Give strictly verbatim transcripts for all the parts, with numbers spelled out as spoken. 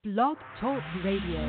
Blog Talk Radio.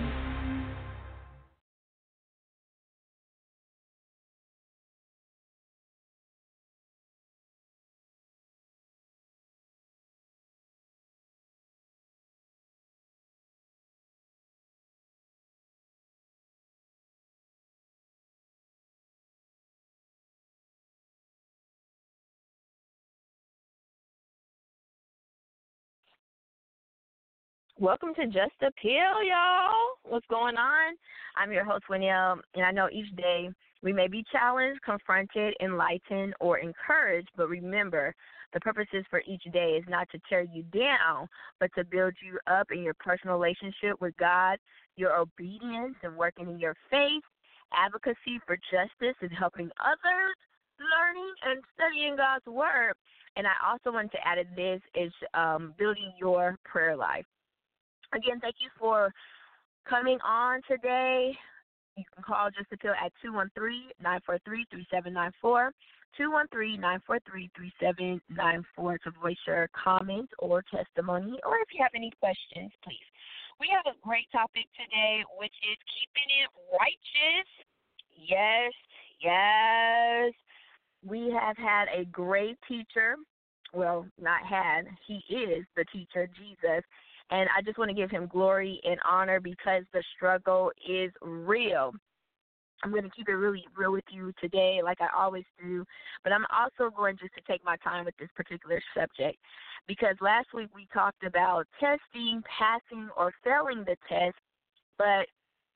Welcome to Just a Pill, y'all. What's going on? I'm your host, Winnell, and I know each day we may be challenged, confronted, enlightened, or encouraged, but remember, the purposes for each day is not to tear you down, but to build you up in your personal relationship with God, your obedience, and working in your faith, advocacy for justice, and helping others, learning and studying God's Word. And I also want to add this is um, building your prayer life. Again, thank you for coming on today. You can call Just a Pill at two one three, nine four three, three seven nine four, two one three, nine four three, three seven nine four to voice your comment or testimony, or if you have any questions, please. We have a great topic today, which is keeping it righteous. Yes, yes. We have had a great teacher. Well, not had. He is the teacher, Jesus. And I just want to give him glory and honor because the struggle is real. I'm going to keep it really real with you today like I always do. But I'm also going just to take my time with this particular subject because last week we talked about testing, passing, or failing the test. But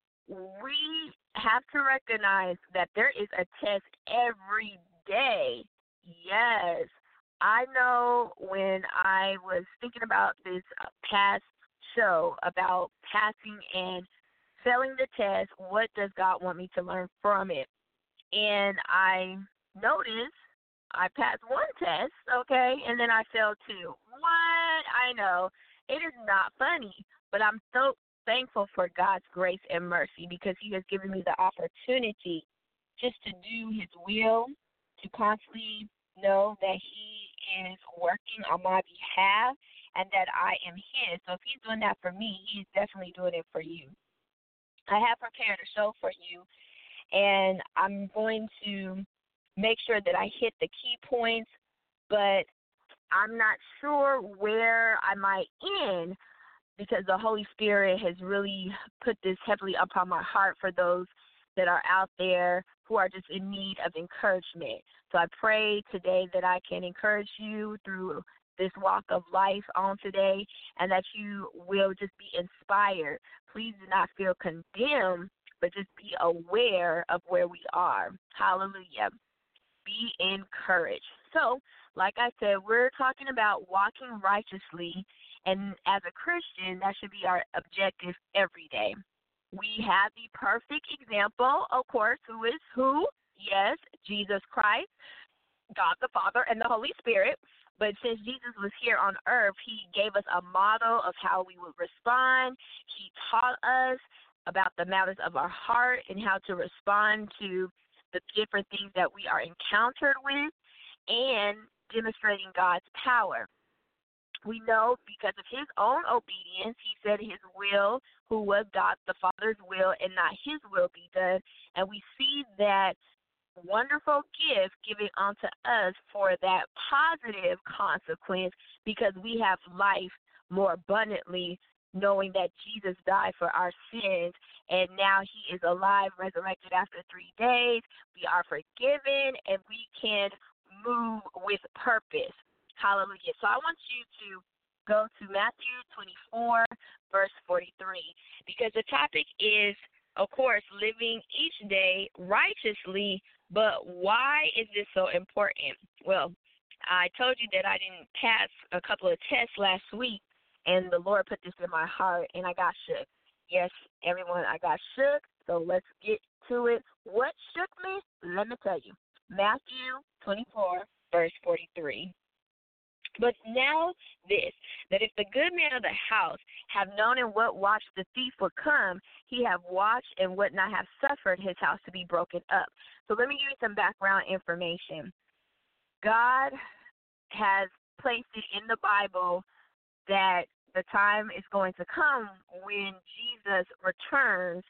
we have to recognize that there is a test every day. Yes. I know when I was thinking about this past show about passing and failing the test, what does God want me to learn from it? And I noticed I passed one test, okay, and then I failed two. What? I know. It is not funny, but I'm so thankful for God's grace and mercy because he has given me the opportunity just to do his will, to constantly know that he is working on my behalf and that I am his. So if he's doing that for me, he's definitely doing it for you. I have prepared a show for you, and I'm going to make sure that I hit the key points, but I'm not sure where I might end because the Holy Spirit has really put this heavily upon my heart for those that are out there who are just in need of encouragement. So I pray today that I can encourage you through this walk of life on today and that you will just be inspired. Please do not feel condemned, but just be aware of where we are. Hallelujah. Be encouraged. So, like I said, we're talking about walking righteously, and as a Christian, that should be our objective every day. We have the perfect example, of course, who is who? Yes, Jesus Christ, God the Father, and the Holy Spirit. But since Jesus was here on earth, he gave us a model of how we would respond. He taught us about the matters of our heart and how to respond to the different things that we are encountered with and demonstrating God's power. We know because of his own obedience, he said his will, who was God the Father's will, and not his will be done. And we see that wonderful gift given unto us for that positive consequence because we have life more abundantly, knowing that Jesus died for our sins, and now he is alive, resurrected after three days. We are forgiven, and we can move with purpose. Hallelujah. So I want you to go to Matthew twenty-four, verse forty-three, because the topic is, of course, living each day righteously, but why is this so important? Well, I told you that I didn't pass a couple of tests last week, and the Lord put this in my heart, and I got shook. Yes, everyone, I got shook, so let's get to it. What shook me? Let me tell you. Matthew twenty-four, verse forty-three. But now this, that if the good man of the house have known in what watch the thief would come, he have watched and would not have suffered his house to be broken up. So let me give you some background information. God has placed it in the Bible that the time is going to come when Jesus returns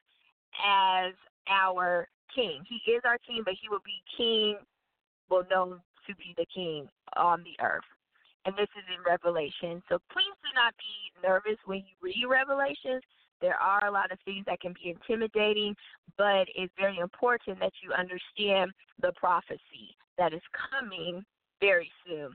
as our king. He is our king, but he will be king, well, known to be the king on the earth. And this is in Revelation. So please do not be nervous when you read Revelations. There are a lot of things that can be intimidating, but it's very important that you understand the prophecy that is coming very soon.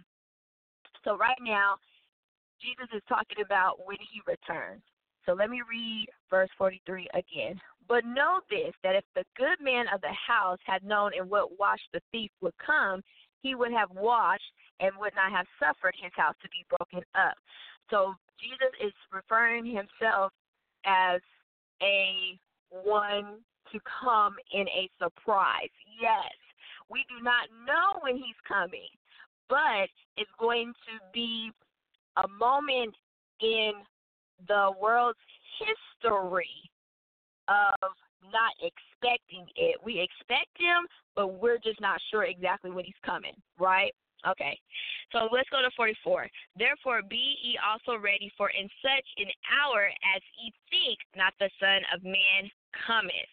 So right now, Jesus is talking about when he returns. So let me read verse forty-three again. But know this, that if the good man of the house had known in what watch the thief would come, he would have watched and would not have suffered his house to be broken up. So Jesus is referring himself as a one to come in a surprise. Yes, we do not know when he's coming, but it's going to be a moment in the world's history of not expecting it. We expect him, but we're just not sure exactly when he's coming, right? Okay, so let's go to forty-four. Therefore be ye also ready, for in such an hour as ye think not the Son of Man cometh.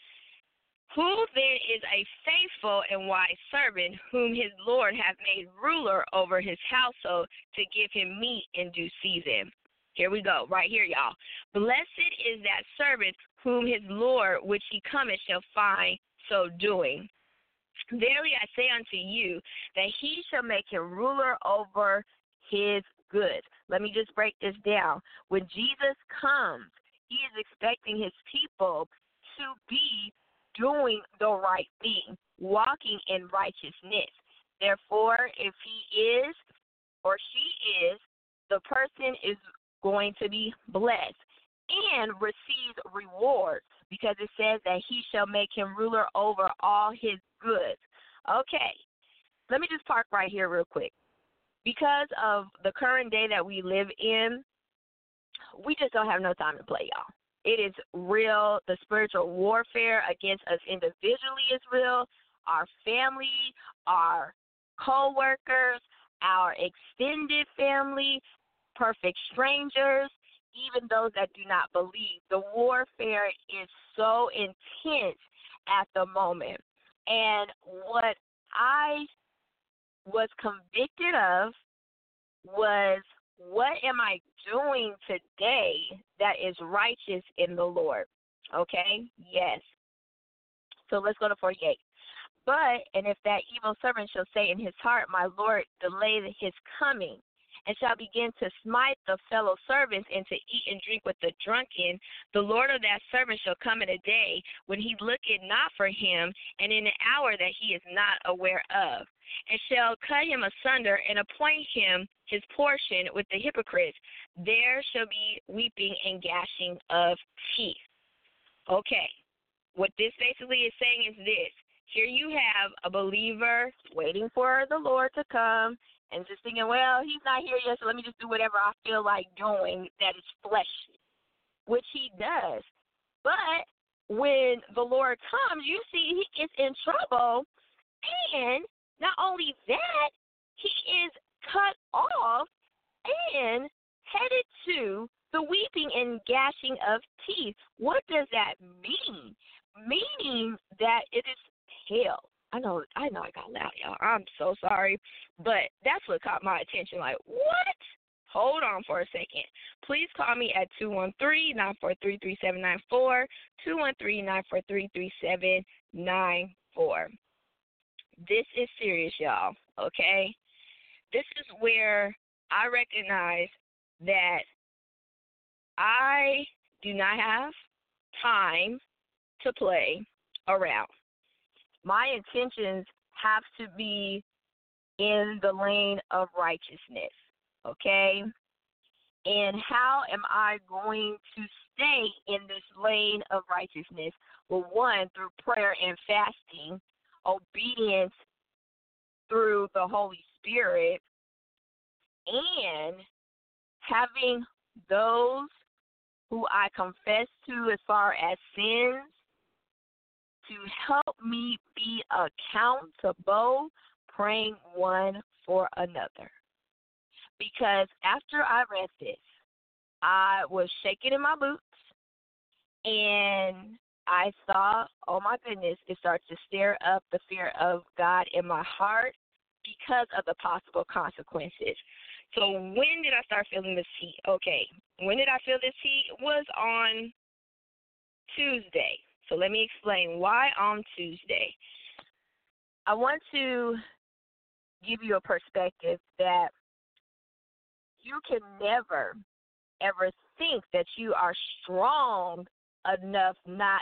Who then is a faithful and wise servant, whom his Lord hath made ruler over his household, to give him meat in due season? Here we go, right here, y'all. Blessed is that servant whom his Lord, which he cometh, shall find so doing. Verily I say unto you, that he shall make him ruler over his goods. Let me just break this down. When Jesus comes, he is expecting his people to be doing the right thing, walking in righteousness. Therefore, if he is or she is, the person is going to be blessed and receive rewards, because it says that he shall make him ruler over all his goods. Okay, let me just park right here real quick. Because of the current day that we live in, we just don't have no time to play, y'all. It is real. The spiritual warfare against us individually is real. Our family, our co-workers, our extended family, perfect strangers, even those that do not believe. The warfare is so intense at the moment. And what I was convicted of was, what am I doing today that is righteous in the Lord? Okay? Yes. So let's go to forty-eight. But, and if that evil servant shall say in his heart, my Lord, delay his coming, and shall begin to smite the fellow servants, and to eat and drink with the drunken, the Lord of that servant shall come in a day when he looketh not for him, and in an hour that he is not aware of, and shall cut him asunder, and appoint him his portion with the hypocrites. There shall be weeping and gnashing of teeth. Okay, what this basically is saying is this. Here you have a believer waiting for the Lord to come, and just thinking, well, he's not here yet, so let me just do whatever I feel like doing that is fleshly, which he does. But when the Lord comes, you see he is in trouble, and not only that, he is cut off and headed to the weeping and gnashing of teeth. What does that mean? Meaning that it is hell. I know I know I got loud, y'all. I'm so sorry. But that's what caught my attention. Like, what? Hold on for a second. Please call me at two one three, nine four three, three seven nine four, two one three, nine four three, three seven nine four. This is serious, y'all, okay? This is where I recognize that I do not have time to play around. My intentions have to be in the lane of righteousness, okay? And how am I going to stay in this lane of righteousness? Well, one, through prayer and fasting, obedience through the Holy Spirit, and having those who I confess to as far as sins to help me be accountable, praying one for another. Because after I read this, I was shaking in my boots, and I thought, oh my goodness, it starts to stir up the fear of God in my heart because of the possible consequences. So when did I start feeling this heat? Okay, when did I feel this heat? It was on Tuesday. So let me explain why on Tuesday. I want to give you a perspective that you can never, ever think that you are strong enough not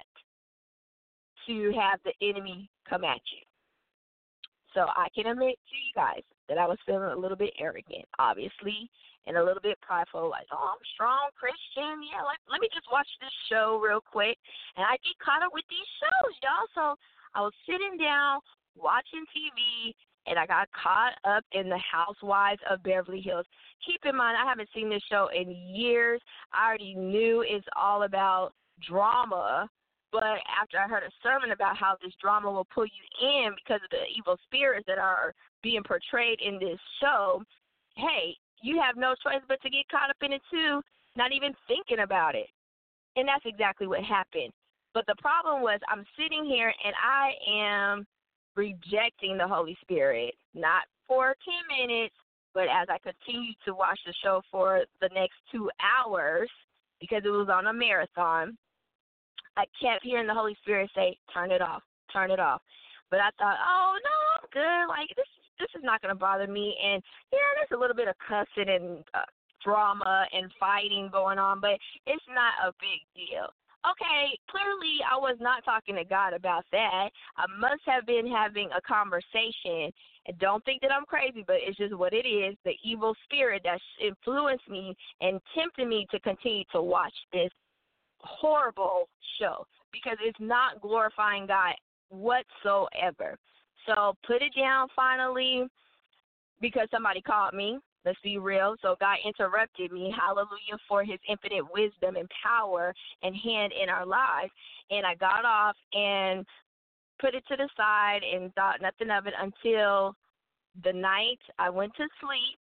to have the enemy come at you. So I can admit to you guys that I was feeling a little bit arrogant, obviously, and a little bit prideful, like, oh, I'm strong Christian. Yeah, like, let me just watch this show real quick. And I get caught up with these shows, y'all. So I was sitting down watching T V, and I got caught up in the Housewives of Beverly Hills. Keep in mind, I haven't seen this show in years. I already knew it's all about drama. But after I heard a sermon about how this drama will pull you in because of the evil spirits that are being portrayed in this show, hey, you have no choice but to get caught up in it too, not even thinking about it. And that's exactly what happened. But the problem was I'm sitting here and I am rejecting the Holy Spirit, not for ten minutes, but as I continued to watch the show for the next two hours because it was on a marathon, I kept hearing the Holy Spirit say, turn it off, turn it off. But I thought, oh, no, I'm good. Like, this, this is not going to bother me. And, yeah, there's a little bit of cussing and uh, drama and fighting going on, but it's not a big deal. Okay, clearly I was not talking to God about that. I must have been having a conversation. And don't think that I'm crazy, but it's just what it is, the evil spirit that influenced me and tempted me to continue to watch this horrible show because it's not glorifying God whatsoever. So put it down finally because somebody called me. Let's be real. So God interrupted me. Hallelujah for his infinite wisdom and power and hand in our lives. And I got off and put it to the side and thought nothing of it until the night I went to sleep.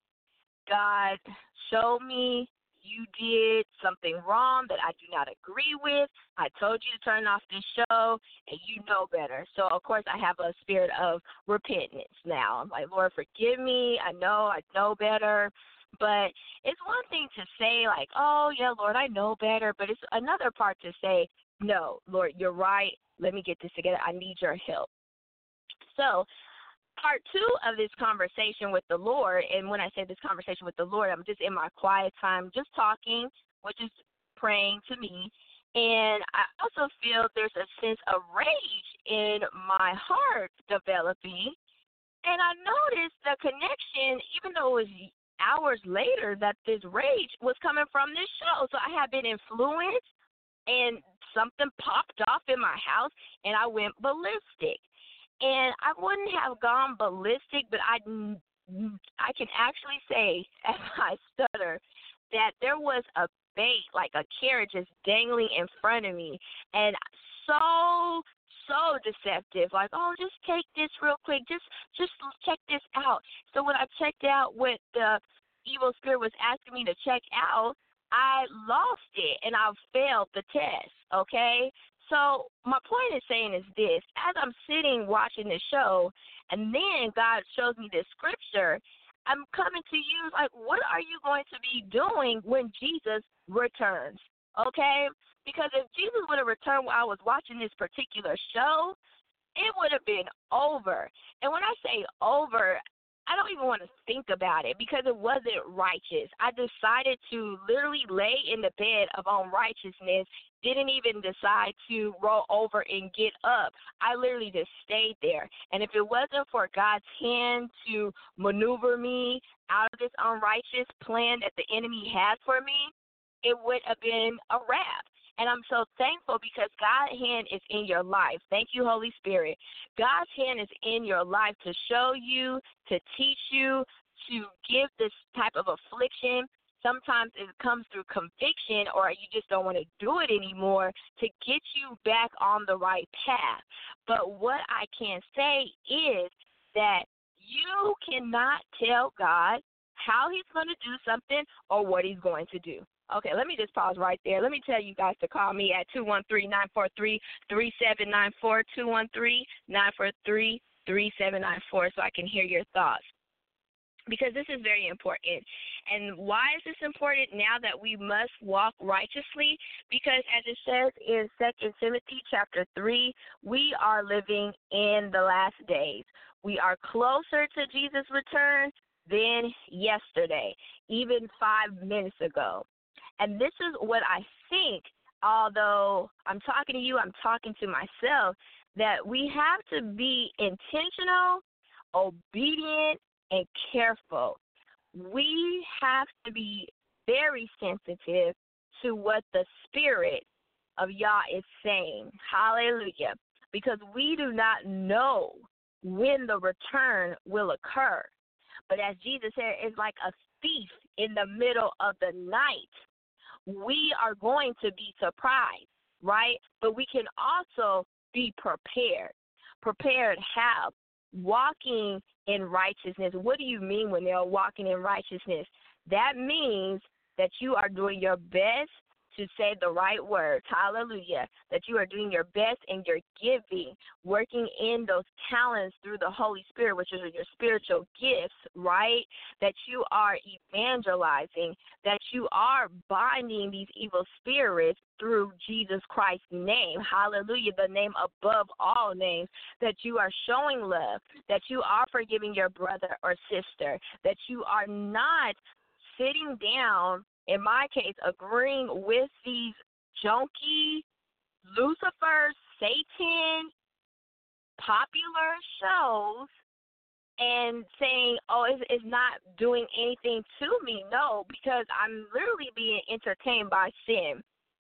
God showed me you did something wrong that I do not agree with. I told you to turn off this show, and you know better. So, of course, I have a spirit of repentance now. I'm like, Lord, forgive me. I know, I know better. But it's one thing to say, like, oh, yeah, Lord, I know better. But it's another part to say, no, Lord, you're right. Let me get this together. I need your help. So, part two of this conversation with the Lord, and when I say this conversation with the Lord, I'm just in my quiet time, just talking, which is praying to me. And I also feel there's a sense of rage in my heart developing. And I noticed the connection, even though it was hours later, that this rage was coming from this show. So I had been influenced, and something popped off in my house, and I went ballistic. And I wouldn't have gone ballistic, but I, I can actually say, as I stutter, that there was a bait, like a carrot just dangling in front of me. And so, so deceptive. Like, oh, just take this real quick. Just, just check this out. So when I checked out what the evil spirit was asking me to check out, I lost it, and I failed the test, okay? So my point is saying is this. As I'm sitting watching the show, and then God shows me this scripture, I'm coming to you like, what are you going to be doing when Jesus returns, okay? Because if Jesus would have returned while I was watching this particular show, it would have been over. And when I say over, I don't even want to think about it because it wasn't righteous. I decided to literally lay in the bed of unrighteousness, didn't even decide to roll over and get up. I literally just stayed there. And if it wasn't for God's hand to maneuver me out of this unrighteous plan that the enemy had for me, it would have been a wrap. And I'm so thankful because God's hand is in your life. Thank you, Holy Spirit. God's hand is in your life to show you, to teach you, to give this type of affliction. Sometimes it comes through conviction or you just don't want to do it anymore to get you back on the right path. But what I can say is that you cannot tell God how he's going to do something or what he's going to do. Okay, let me just pause right there. Let me tell you guys to call me at two one three, nine four three, three seven nine four, two one three, nine four three, three seven nine four, so I can hear your thoughts. Because this is very important. And why is this important now that we must walk righteously? Because as it says in Second Timothy chapter three, we are living in the last days. We are closer to Jesus' return than yesterday, even five minutes ago. And this is what I think, although I'm talking to you, I'm talking to myself, that we have to be intentional, obedient, and careful. We have to be very sensitive to what the Spirit of Yah is saying. Hallelujah. Because we do not know when the return will occur. But as Jesus said, it's like a thief in the middle of the night. We are going to be surprised, right? But we can also be prepared. Prepared how? Walking in righteousness. What do you mean when they're walking in righteousness? That means that you are doing your best to say the right words. Hallelujah. That you are doing your best in your giving, working in those talents through the Holy Spirit, which are your spiritual gifts, right? That you are evangelizing, that you are binding these evil spirits through Jesus Christ's name. Hallelujah. The name above all names. That you are showing love, that you are forgiving your brother or sister, that you are not sitting down, in my case, agreeing with these junky, Lucifer, Satan, popular shows and saying, oh, it's, it's not doing anything to me. No, because I'm literally being entertained by sin.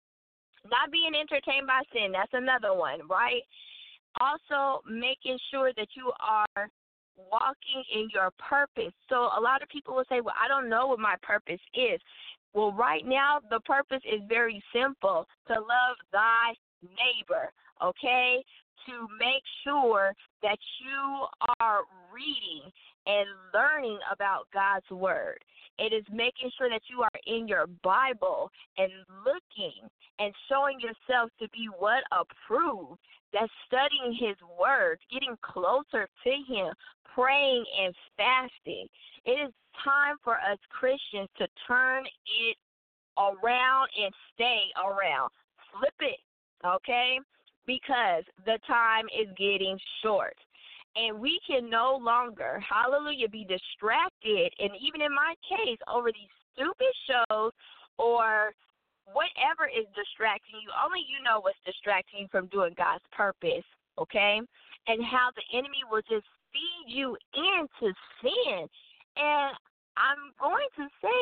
Not being entertained by sin, that's another one, right? Also, making sure that you are walking in your purpose. So a lot of people will say, well, I don't know what my purpose is. Well, right now, the purpose is very simple, to love thy neighbor, okay? To make sure that you are reading and learning about God's word. It is making sure that you are in your Bible and looking and showing yourself to be what? Approved. That's studying his word, getting closer to him, praying and fasting. It is time for us Christians to turn it around and stay around. Flip it, okay? Because the time is getting short. And we can no longer, hallelujah, be distracted, and even in my case, over these stupid shows or whatever is distracting you. Only you know what's distracting you from doing God's purpose, okay? And how the enemy will just feed you into sin. And I'm going to say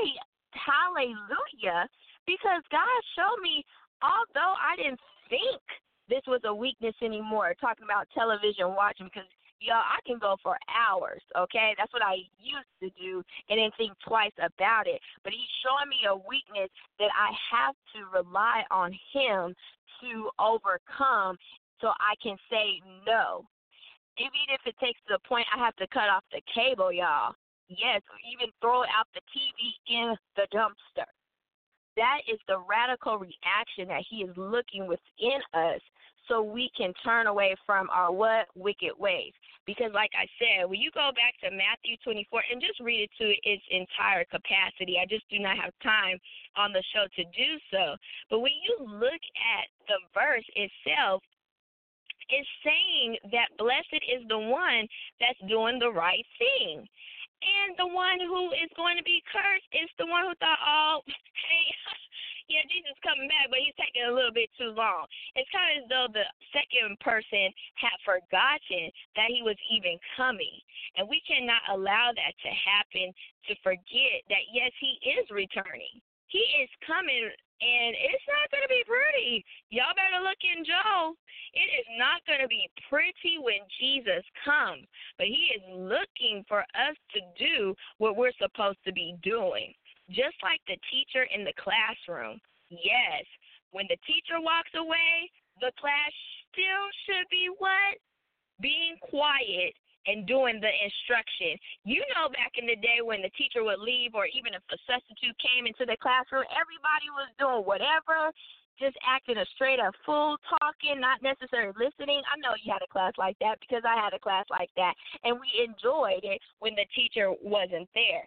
hallelujah, because God showed me, although I didn't think this was a weakness anymore, talking about television watching, because y'all, I can go for hours, okay? That's what I used to do and didn't think twice about it. But he's showing me a weakness that I have to rely on him to overcome so I can say no. Even if it takes to the point I have to cut off the cable, y'all. Yes, or even throw out the T V in the dumpster. That is the radical reaction that he is looking within us, so we can turn away from our what? Wicked ways. Because like I said, when you go back to Matthew twenty-four and just read it to its entire capacity, I just do not have time on the show to do so. But when you look at the verse itself, it's saying that blessed is the one that's doing the right thing. And the one who is going to be cursed is the one who thought, oh, hey, yeah, Jesus is coming back, but he's taking a little bit too long. It's kind of as though the second person had forgotten that he was even coming. And we cannot allow that to happen, to forget that, yes, he is returning. He is coming, and it's not going to be pretty. Y'all better look in Job. It is not going to be pretty when Jesus comes, but he is looking for us to do what we're supposed to be doing. Just like the teacher in the classroom. Yes, when the teacher walks away, the class still should be what? Being quiet and doing the instruction. You know, back in the day when the teacher would leave, or even if a substitute came into the classroom, everybody was doing whatever, just acting a straight up fool, talking, not necessarily listening. I know you had a class like that because I had a class like that, and we enjoyed it when the teacher wasn't there.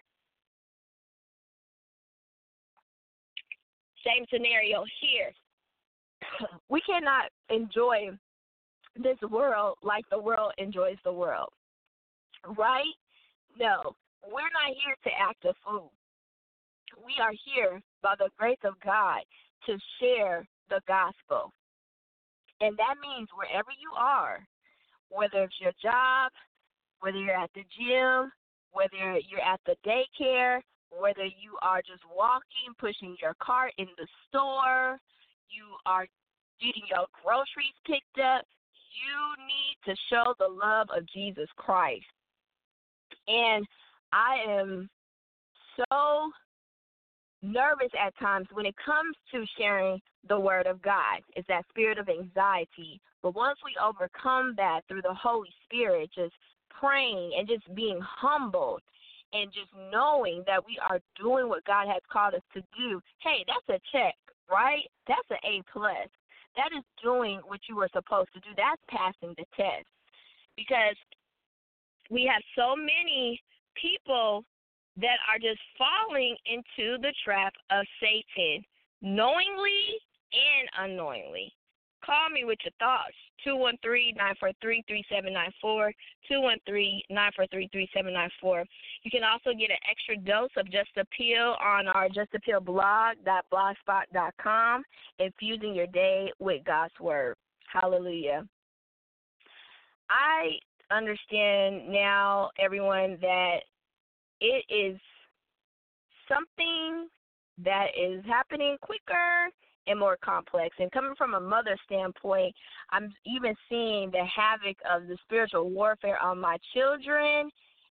Same scenario here. We cannot enjoy this world like the world enjoys the world. Right? No, we're not here to act a fool. We are here by the grace of God to share the gospel. And that means wherever you are, whether it's your job, whether you're at the gym, whether you're at the daycare, whether you are just walking, pushing your cart in the store, you are getting your groceries picked up, you need to show the love of Jesus Christ. And I am so nervous at times when it comes to sharing the word of God. It's that spirit of anxiety. But once we overcome that through the Holy Spirit, just praying and just being humbled and just knowing that we are doing what God has called us to do, hey, that's a check, right? That's an A plus. That is doing what you were supposed to do. That's passing the test. Because we have so many people that are just falling into the trap of Satan, knowingly and unknowingly. Call me with your thoughts, two one three, nine four three, three seven nine four, two one three, nine four three, three seven nine four. You can also get an extra dose of Just Appeal on our Just Appeal blog dot blogspot dot com, infusing your day with God's Word. Hallelujah. I understand now, everyone, that it is something that is happening quicker and more complex. And coming from a mother standpoint, I'm even seeing the havoc of the spiritual warfare on my children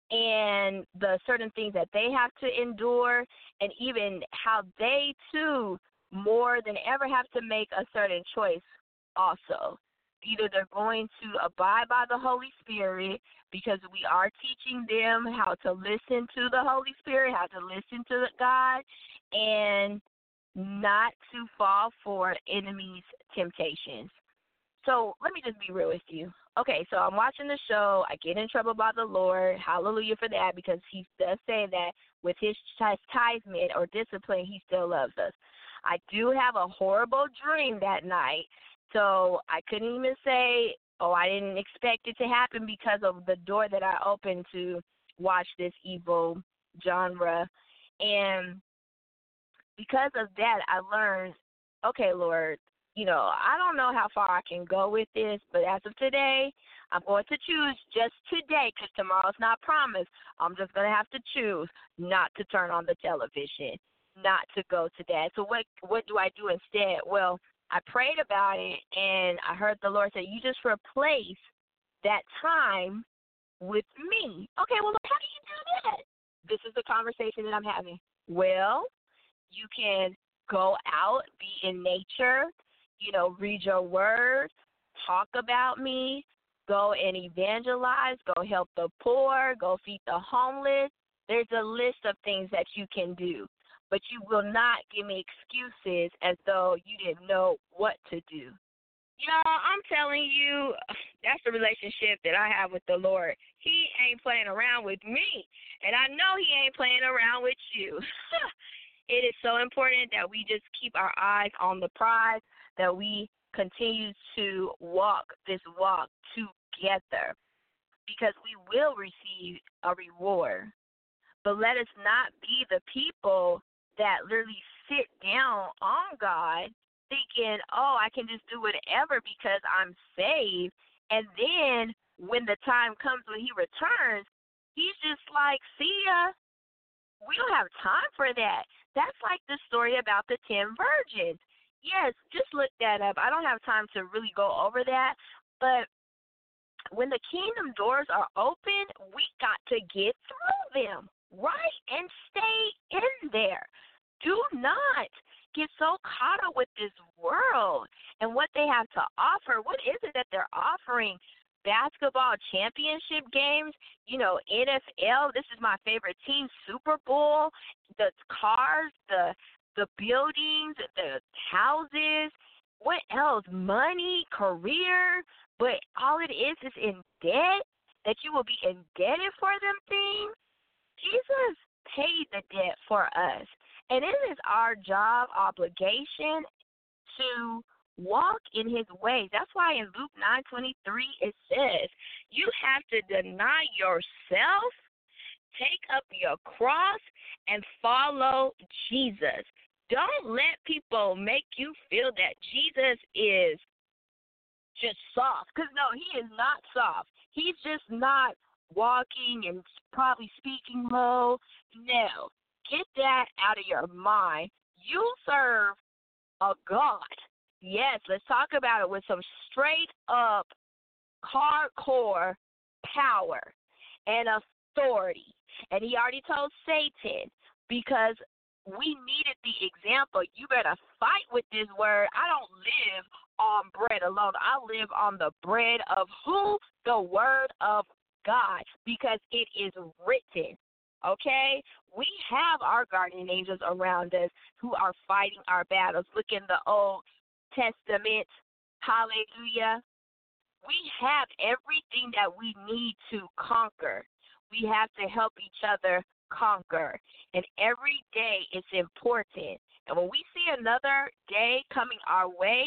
and the certain things that they have to endure, and even how they, too, more than ever have to make a certain choice also. Either they're going to abide by the Holy Spirit, because we are teaching them how to listen to the Holy Spirit, how to listen to God, and not to fall for enemy's temptations. So let me just be real with you. Okay, so I'm watching the show. I get in trouble by the Lord. Hallelujah for that, because he does say that with his chastisement or discipline, he still loves us. I do have a horrible dream that night, so I couldn't even say, oh, I didn't expect it to happen, because of the door that I opened to watch this evil genre. And because of that, I learned, okay, Lord, you know, I don't know how far I can go with this, but as of today, I'm going to choose just today, because tomorrow's not promised. I'm just going to have to choose not to turn on the television, not to go to that. So what what do I do instead? Well, I prayed about it, and I heard the Lord say, you just replace that time with me. Okay, well, how do you do that? This is the conversation that I'm having. Well, you can go out, be in nature, you know, read your word, talk about me, go and evangelize, go help the poor, go feed the homeless. There's a list of things that you can do. But you will not give me excuses as though you didn't know what to do. Y'all, I'm telling you, that's the relationship that I have with the Lord. He ain't playing around with me, and I know he ain't playing around with you. It is so important that we just keep our eyes on the prize, that we continue to walk this walk together, because we will receive a reward. But let us not be the people that literally sit down on God thinking, oh, I can just do whatever because I'm saved. And then when the time comes when he returns, he's just like, see ya. We don't have time for that. That's like the story about the ten virgins. Yes, just look that up. I don't have time to really go over that. But when the kingdom doors are open, we got to get through them. Right? And stay in there. Do not get so caught up with this world and what they have to offer. What is it that they're offering? basketball championship games, you know, N F L, this is my favorite team, Super Bowl, the cars, the the buildings, the houses, what else? Money, career, but all it is is in debt, that you will be indebted for them things. Jesus paid the debt for us. And it is our job obligation to walk in his ways. That's why in Luke nine twenty-three it says, you have to deny yourself, take up your cross, and follow Jesus. Don't let people make you feel that Jesus is just soft. Because, no, he is not soft. He's just not walking and probably speaking low. No. Get that out of your mind. You serve a God. Yes, let's talk about it with some straight up hardcore power and authority. And he already told Satan, because we needed the example, you better fight with this word. I don't live on bread alone. I live on the bread of who? The word of God, because it is written. Okay? We have our guardian angels around us who are fighting our battles. Look in the Old Testament. Hallelujah. We have everything that we need to conquer. We have to help each other conquer. And every day is important. And when we see another day coming our way,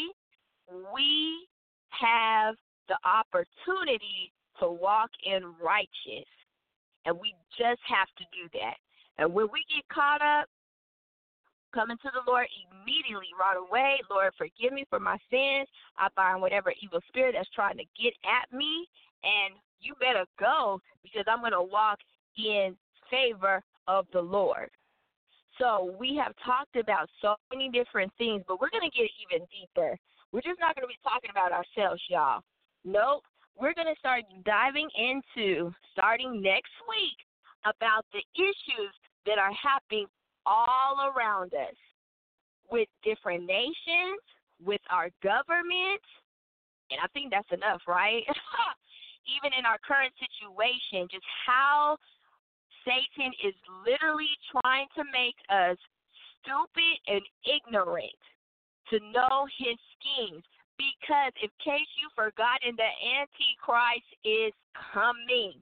we have the opportunity to walk in righteousness. And we just have to do that. And when we get caught up, coming to the Lord immediately, right away, Lord, forgive me for my sins. I bind whatever evil spirit that's trying to get at me. And you better go, because I'm going to walk in favor of the Lord. So we have talked about so many different things, but we're going to get even deeper. We're just not going to be talking about ourselves, y'all. Nope. We're going to start diving into, starting next week, about the issues that are happening all around us with different nations, with our government, and I think that's enough, right? Even in our current situation, just how Satan is literally trying to make us stupid and ignorant to know his schemes. Because in case you've forgotten, the Antichrist is coming.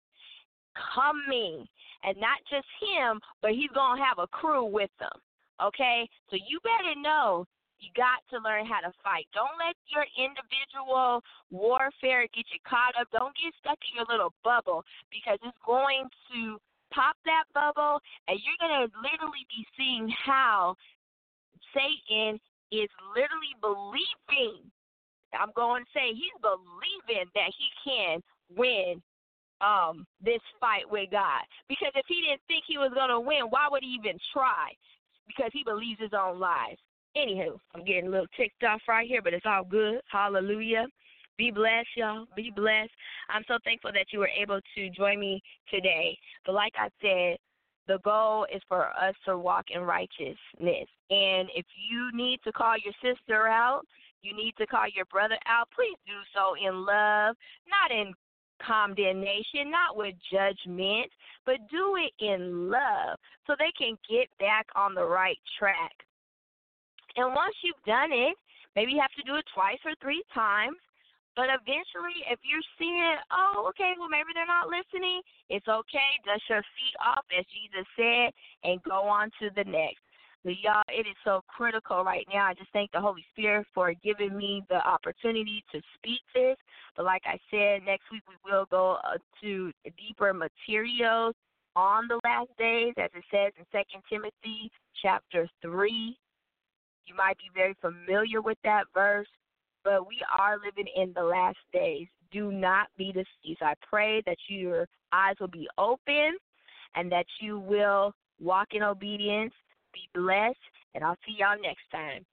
Coming. And not just him, but he's going to have a crew with him. Okay? So you better know you got to learn how to fight. Don't let your individual warfare get you caught up. Don't get stuck in your little bubble, because it's going to pop that bubble, and you're going to literally be seeing how Satan is literally believing, I'm going to say he's believing that he can win um, this fight with God. Because if he didn't think he was going to win, why would he even try? Because he believes his own lies. Anywho, I'm getting a little ticked off right here, but it's all good. Hallelujah. Be blessed, y'all. Be blessed. I'm so thankful that you were able to join me today. But like I said, the goal is for us to walk in righteousness. And if you need to call your sister out, you need to call your brother out, please do so in love, not in condemnation, not with judgment, but do it in love so they can get back on the right track. And once you've done it, maybe you have to do it twice or three times. But eventually, if you're seeing, oh, okay, well, maybe they're not listening, it's okay. Dust your feet off, as Jesus said, and go on to the next. But, y'all, it is so critical right now. I just thank the Holy Spirit for giving me the opportunity to speak this. But like I said, next week we will go uh, to deeper materials on the last days, as it says in Second Timothy chapter three. You might be very familiar with that verse. But we are living in the last days. Do not be deceived. I pray that your eyes will be open and that you will walk in obedience, be blessed, and I'll see y'all next time.